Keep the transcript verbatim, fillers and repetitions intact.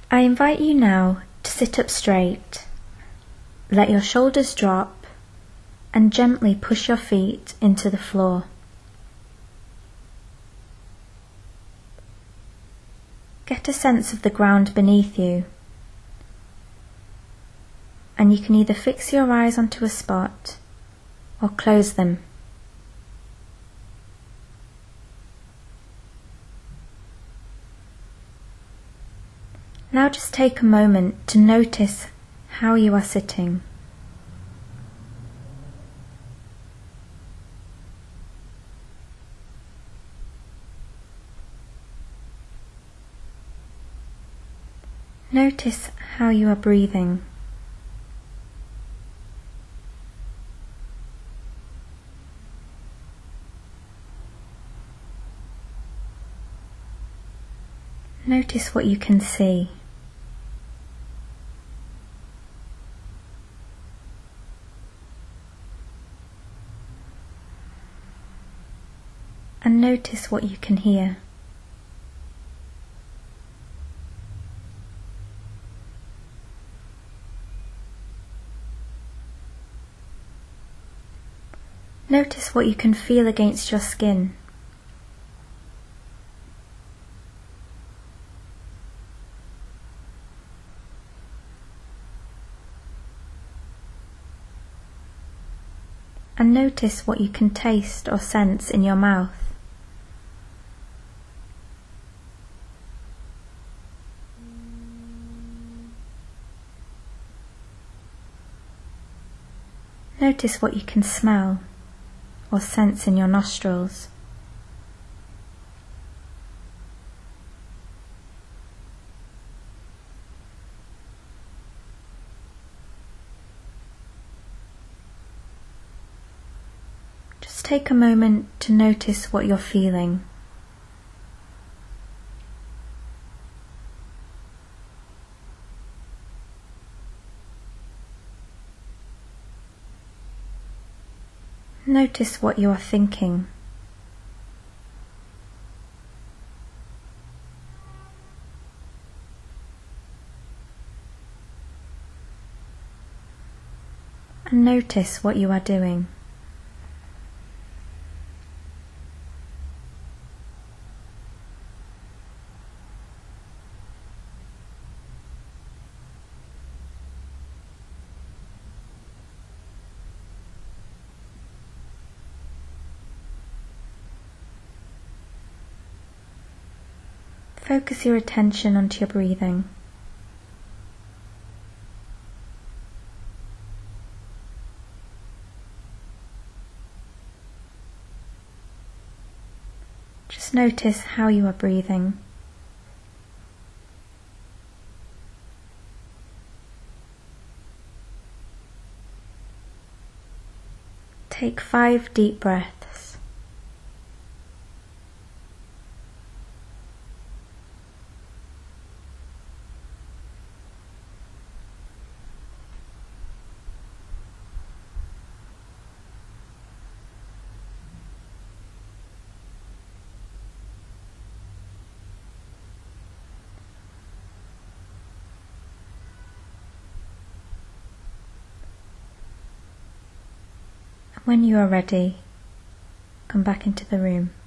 I invite you now to sit up straight. Let your shoulders drop and gently push your feet into the floor. Get a sense of the ground beneath you, and you can either fix your eyes onto a spot or close them. Now just take a moment to notice how you are sitting. Notice how you are breathing. Notice what you can see. And notice what you can hear. Notice what you can feel against your skin. And notice what you can taste or sense in your mouth. Notice what you can smell or sense in your nostrils. Just take a moment to notice what you're feeling. Notice what you are thinking. And notice what you are doing. Focus your attention onto your breathing. Just notice how you are breathing. Take five deep breaths. When you are ready, come back into the room.